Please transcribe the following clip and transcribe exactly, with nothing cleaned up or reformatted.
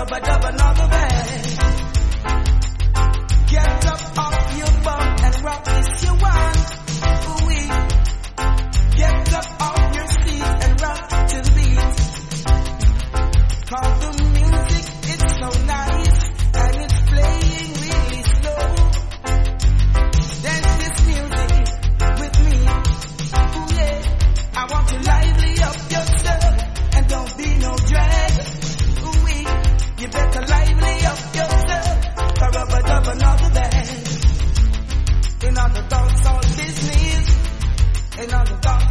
rubber dub another band. Get up off your bum and rock this you want. Ooh-wee. Get up off your seat and rock to the beat. Cause the music is so nice and it's playing really slow. Dance this music with me. Ooh yeah. I want to lively up yourself and don't be no drag. Ooh-wee. You better lively up yourself. Rubber dub another band. In other thoughts on business. In other thoughts